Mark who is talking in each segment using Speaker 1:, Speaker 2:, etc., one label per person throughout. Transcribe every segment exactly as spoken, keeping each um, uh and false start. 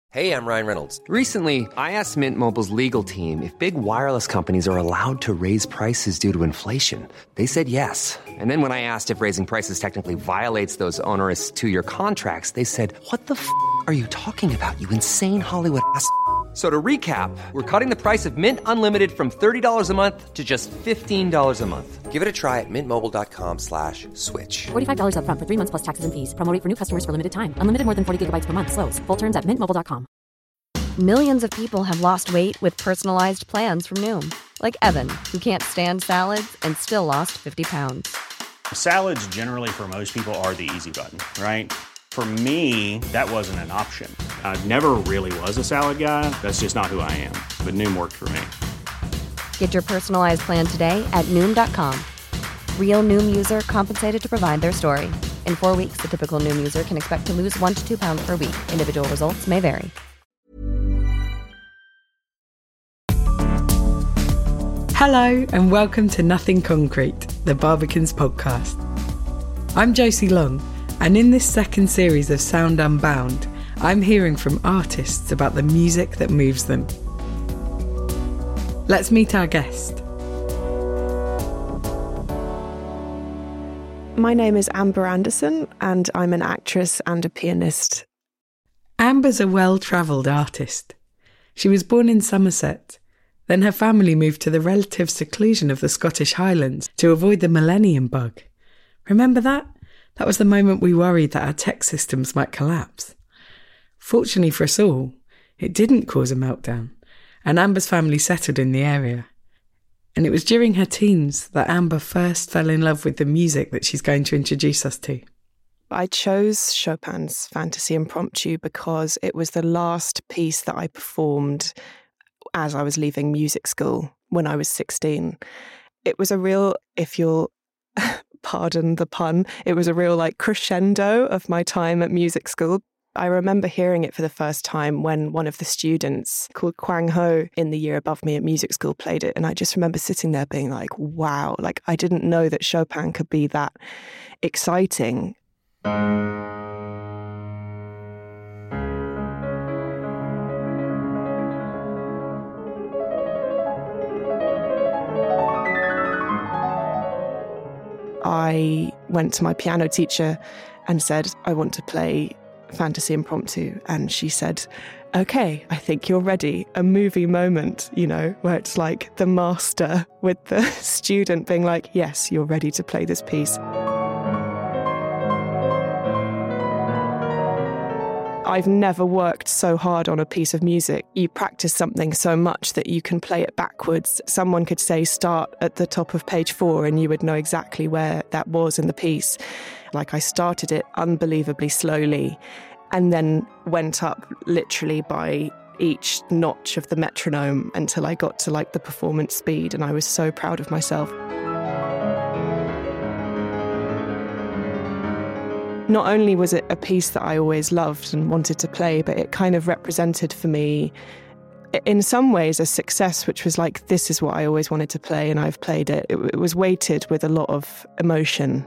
Speaker 1: Hey, I'm Ryan Reynolds.
Speaker 2: Recently, I asked Mint Mobile's legal team if big wireless companies are allowed to raise prices due to inflation. They said yes. And then when I asked if raising prices technically violates those onerous two-year contracts, they said, what the f*** are you talking about, you insane Hollywood ass f- So to recap, we're cutting the price of Mint Unlimited from thirty dollars a month to just fifteen dollars a month.
Speaker 1: Give it a try at mintmobile.com slash switch.
Speaker 3: forty-five dollars up front for three months plus taxes and fees. Promo rate for new customers for limited time. Unlimited more than forty gigabytes per month. Slows full terms at mint mobile dot com.
Speaker 4: Millions of people have lost weight with personalized plans from Noom. Like Evan, who can't stand salads and still lost fifty pounds.
Speaker 5: Salads generally for most people are the easy button, right? For me, that wasn't an option. I never really was a salad guy. That's just not who I am. But Noom worked for me.
Speaker 4: Get your personalized plan today at Noom dot com. Real Noom user compensated to provide their story. In four weeks, the typical Noom user can expect to lose one to two pounds per week. Individual results may vary.
Speaker 6: Hello and welcome to Nothing Concrete, the Barbican's podcast. I'm Josie Long, and in this second series of Sound Unbound, I'm hearing from artists about the music that moves them. Let's meet our guest.
Speaker 7: My name is Amber Anderson, and I'm an actress and a pianist.
Speaker 6: Amber's a well-travelled artist. She was born in Somerset. Then her family moved to the relative seclusion of the Scottish Highlands to avoid the millennium bug. Remember that? That was the moment we worried that our tech systems might collapse. Fortunately for us all, it didn't cause a meltdown, and Amber's family settled in the area. And it was during her teens that Amber first fell in love with the music that she's going to introduce us to.
Speaker 7: I chose Chopin's Fantasy Impromptu because it was the last piece that I performed as I was leaving music school when I was sixteen. It was a real, if you'll pardon the pun, it was a real like crescendo of my time at music school. I remember hearing it for the first time when one of the students called Kwang Ho in the year above me at music school played it. And I just remember sitting there being like, wow, like I didn't know that Chopin could be that exciting. I went to my piano teacher and said, I want to play Fantasy Impromptu. And she said, okay, I think you're ready. A movie moment, you know, where it's like the master with the student being like, yes, you're ready to play this piece. I've never worked so hard on a piece of music. You practice something so much that you can play it backwards. Someone could say start at the top of page four and you would know exactly where that was in the piece. Like I started it unbelievably slowly and then went up literally by each notch of the metronome until I got to like the performance speed, and I was so proud of myself. Not only was it a piece that I always loved and wanted to play, but it kind of represented for me, in some ways, a success, which was like, this is what I always wanted to play, and I've played it. It, it was weighted with a lot of emotion.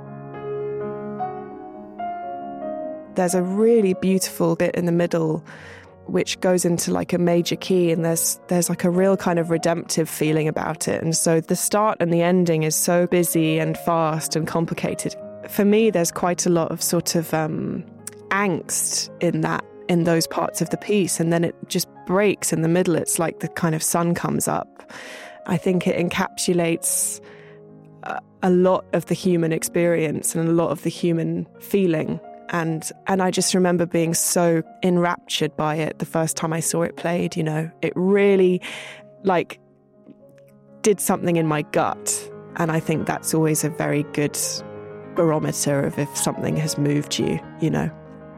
Speaker 7: There's a really beautiful bit in the middle which goes into like a major key, and there's there's like a real kind of redemptive feeling about it. And so the start and the ending is so busy and fast and complicated. For me, there's quite a lot of sort of um, angst in that, in those parts of the piece. And then it just breaks in the middle. It's like the kind of sun comes up. I think it encapsulates a, a lot of the human experience and a lot of the human feeling. And and I just remember being so enraptured by it the first time I saw it played, you know. It really, like, did something in my gut. And I think that's always a very good barometer of if something has moved you, you know.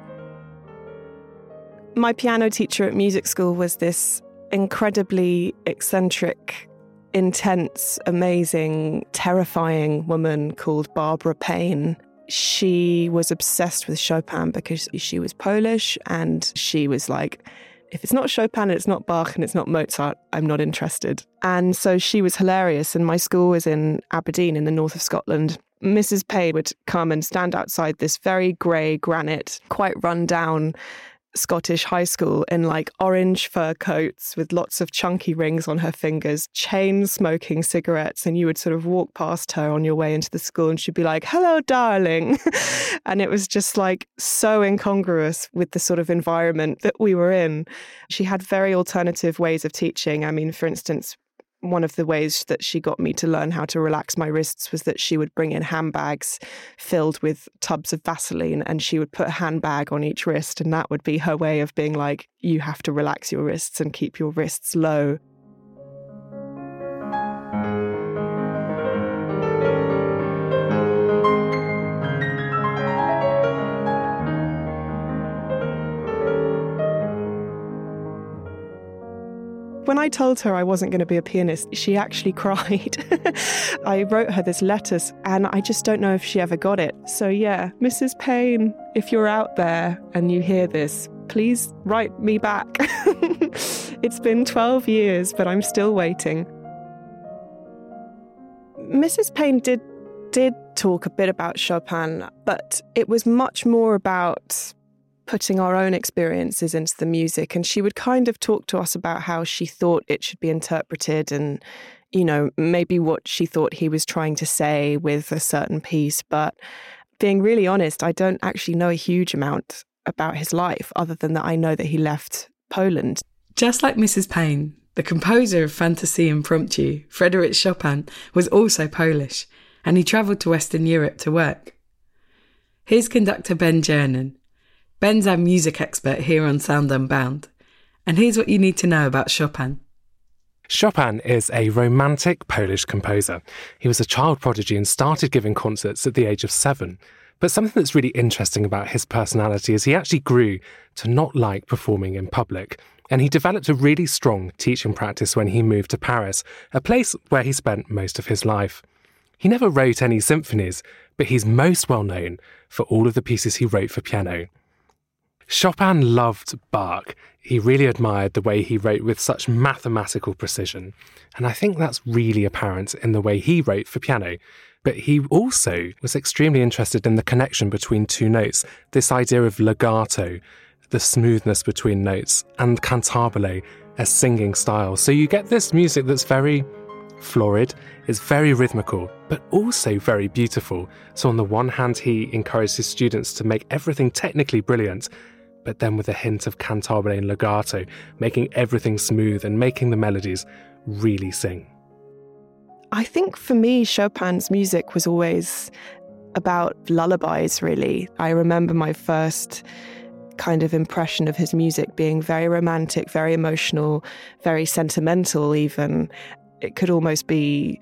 Speaker 7: My piano teacher at music school was this incredibly eccentric, intense, amazing, terrifying woman called Barbara Payne. She was obsessed with Chopin because she was Polish, and she was like, if it's not Chopin and it's not Bach and it's not Mozart, I'm not interested. And so she was hilarious. And my school was in Aberdeen in the north of Scotland. Missus Payne would come and stand outside this very grey granite, quite run down Scottish high school in like orange fur coats with lots of chunky rings on her fingers, chain smoking cigarettes, and you would sort of walk past her on your way into the school and she'd be like, "Hello, darling." And it was just like so incongruous with the sort of environment that we were in. She had very alternative ways of teaching. I mean, for instance, one of the ways that she got me to learn how to relax my wrists was that she would bring in handbags filled with tubs of Vaseline, and she would put a handbag on each wrist, and that would be her way of being like, you have to relax your wrists and keep your wrists low. When I told her I wasn't going to be a pianist, she actually cried. I wrote her this letter and I just don't know if she ever got it. So yeah, Missus Payne, if you're out there and you hear this, please write me back. It's been twelve years, but I'm still waiting. Missus Payne did, did talk a bit about Chopin, but it was much more about putting our own experiences into the music. And she would kind of talk to us about how she thought it should be interpreted and, you know, maybe what she thought he was trying to say with a certain piece. But being really honest, I don't actually know a huge amount about his life other than that I know that he left Poland.
Speaker 6: Just like Missus Payne, the composer of Fantasy Impromptu, Frédéric Chopin, was also Polish, and he travelled to Western Europe to work. Here's conductor Ben Jernan. Ben's our music expert here on Sound Unbound. And here's what you need to know about Chopin.
Speaker 8: Chopin is a romantic Polish composer. He was a child prodigy and started giving concerts at the age of seven. But something that's really interesting about his personality is he actually grew to not like performing in public. And he developed a really strong teaching practice when he moved to Paris, a place where he spent most of his life. He never wrote any symphonies, but he's most well known for all of the pieces he wrote for piano. Chopin loved Bach. He really admired the way he wrote with such mathematical precision. And I think that's really apparent in the way he wrote for piano. But he also was extremely interested in the connection between two notes, this idea of legato, the smoothness between notes, and cantabile, a singing style. So you get this music that's very florid, it's very rhythmical, but also very beautiful. So on the one hand, he encouraged his students to make everything technically brilliant, but then with a hint of cantabile and legato, making everything smooth and making the melodies really sing.
Speaker 7: I think for me, Chopin's music was always about lullabies, really. I remember my first kind of impression of his music being very romantic, very emotional, very sentimental even. It could almost be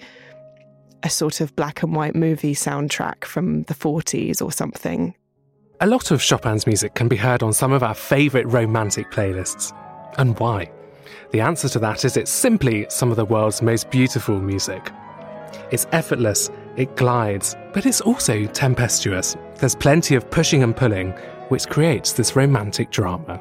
Speaker 7: a sort of black and white movie soundtrack from the forties or something.
Speaker 8: A lot of Chopin's music can be heard on some of our favourite romantic playlists. And why? The answer to that is it's simply some of the world's most beautiful music. It's effortless, it glides, but it's also tempestuous. There's plenty of pushing and pulling, which creates this romantic drama.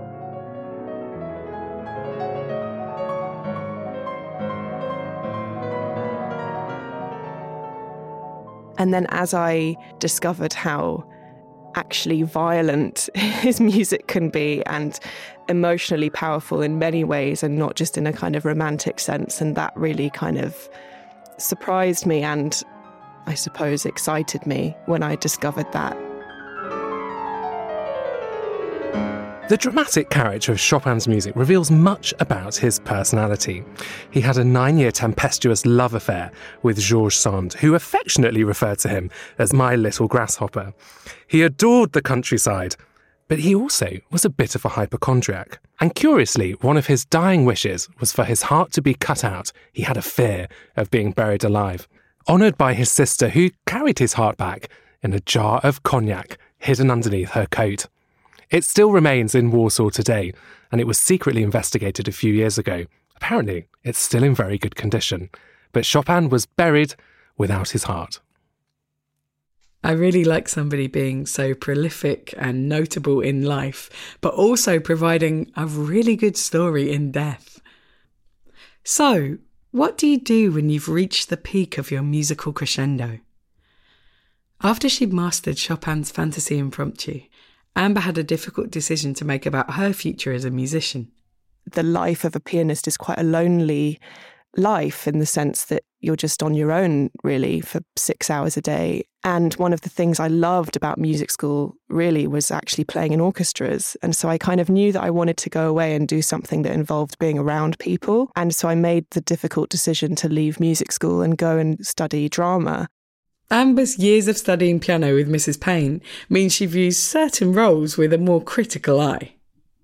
Speaker 7: And then as I discovered how actually violent his music can be and emotionally powerful in many ways and not just in a kind of romantic sense, and that really kind of surprised me and I suppose excited me when I discovered that.
Speaker 8: The dramatic character of Chopin's music reveals much about his personality. He had a nine-year tempestuous love affair with Georges Sand, who affectionately referred to him as my little grasshopper. He adored the countryside, but he also was a bit of a hypochondriac. And curiously, one of his dying wishes was for his heart to be cut out. He had a fear of being buried alive. Honoured by his sister, who carried his heart back in a jar of cognac hidden underneath her coat. It still remains in Warsaw today, and it was secretly investigated a few years ago. Apparently, it's still in very good condition. But Chopin was buried without his heart.
Speaker 6: I really like somebody being so prolific and notable in life, but also providing a really good story in death. So, what do you do when you've reached the peak of your musical crescendo? After she mastered Chopin's Fantasy Impromptu, Amber had a difficult decision to make about her future as a musician.
Speaker 7: The life of a pianist is quite a lonely life in the sense that you're just on your own, really, for six hours a day. And one of the things I loved about music school, really, was actually playing in orchestras. And so I kind of knew that I wanted to go away and do something that involved being around people. And so I made the difficult decision to leave music school and go and study drama.
Speaker 6: Amber's years of studying piano with Missus Payne means she views certain roles with a more critical eye.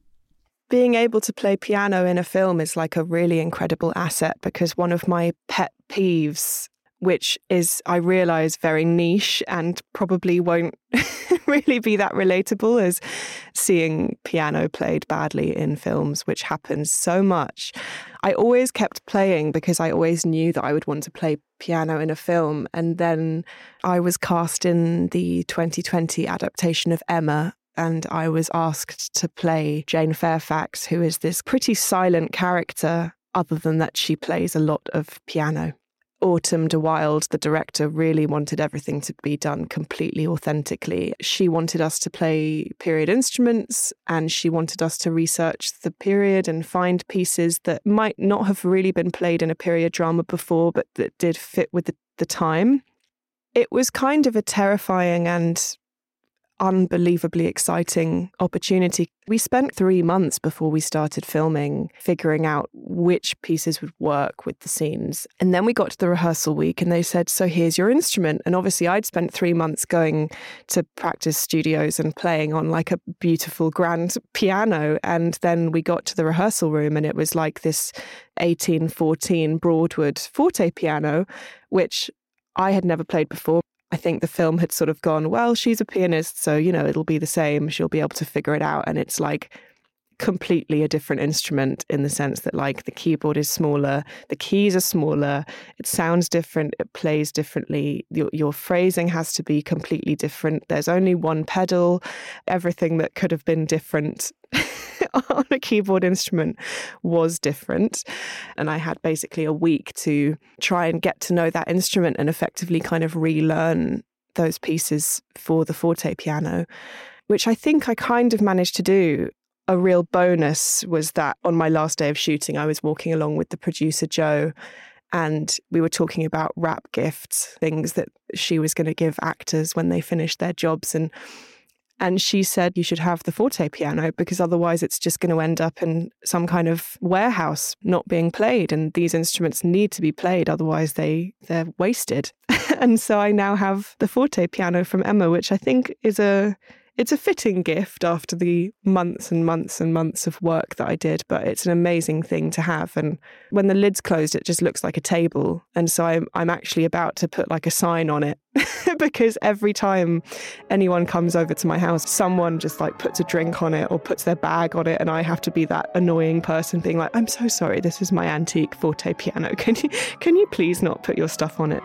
Speaker 7: Being able to play piano in a film is like a really incredible asset, because one of my pet peeves, which is, I realise, very niche and probably won't really be that relatable, is seeing piano played badly in films, which happens so much. I always kept playing because I always knew that I would want to play piano in a film. And then I was cast in the twenty twenty adaptation of Emma, and I was asked to play Jane Fairfax, who is this pretty silent character, other than that she plays a lot of piano. Autumn de Wilde, the director, really wanted everything to be done completely authentically. She wanted us to play period instruments, and she wanted us to research the period and find pieces that might not have really been played in a period drama before, but that did fit with the, the time. It was kind of a terrifying and unbelievably exciting opportunity. We spent three months before we started filming figuring out which pieces would work with the scenes. And then we got to the rehearsal week and they said, so here's your instrument. And obviously I'd spent three months going to practice studios and playing on like a beautiful grand piano. And then we got to the rehearsal room and it was like this eighteen fourteen Broadwood forte piano, which I had never played before. I think the film had sort of gone, well, she's a pianist, so, you know, it'll be the same. She'll be able to figure it out. And it's like completely a different instrument in the sense that like the keyboard is smaller, the keys are smaller, it sounds different, it plays differently. Your, your phrasing has to be completely different. There's only one pedal. Everything that could have been different on a keyboard instrument was different. And I had basically a week to try and get to know that instrument and effectively kind of relearn those pieces for the forte piano, which I think I kind of managed to do. A real bonus was that on my last day of shooting, I was walking along with the producer, Joe, and we were talking about rap gifts, things that she was going to give actors when they finished their jobs. And And she said, you should have the forte piano because otherwise it's just going to end up in some kind of warehouse not being played. And these instruments need to be played, otherwise they, they're wasted. And so I now have the forte piano from Emma, which I think is a... It's a fitting gift after the months and months and months of work that I did, but it's an amazing thing to have. And when the lid's closed, it just looks like a table. And so I'm, I'm actually about to put like a sign on it because every time anyone comes over to my house, someone just like puts a drink on it or puts their bag on it. And I have to be that annoying person being like, I'm so sorry, this is my antique forte piano. Can you, can you please not put your stuff on it?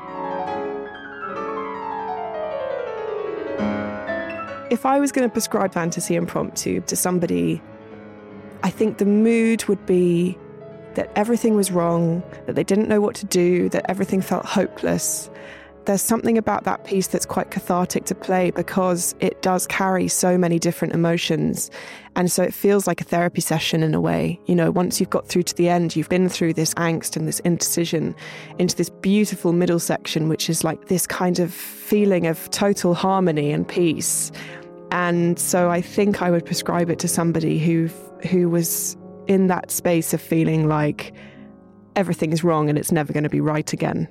Speaker 7: If I was going to prescribe Fantasy Impromptu to somebody, I think the mood would be that everything was wrong, that they didn't know what to do, that everything felt hopeless. There's something about that piece that's quite cathartic to play because it does carry so many different emotions. And so it feels like a therapy session in a way. You know, once you've got through to the end, you've been through this angst and this indecision into this beautiful middle section, which is like this kind of feeling of total harmony and peace. And so I think I would prescribe it to somebody who who was in that space of feeling like everything is wrong and it's never going to be right again.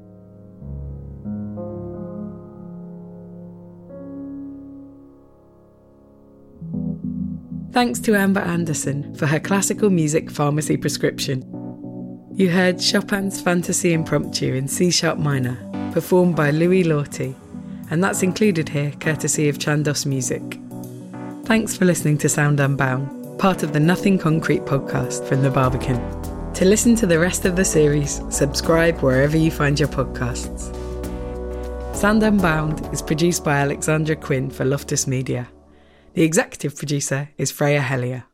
Speaker 6: Thanks to Amber Anderson for her classical music pharmacy prescription. You heard Chopin's Fantasy Impromptu in C sharp minor, performed by Louis Lorty, and that's included here courtesy of Chandos Music. Thanks for listening to Sound Unbound, part of the Nothing Concrete podcast from The Barbican. To listen to the rest of the series, subscribe wherever you find your podcasts. Sound Unbound is produced by Alexandra Quinn for Loftus Media. The executive producer is Freya Hellier.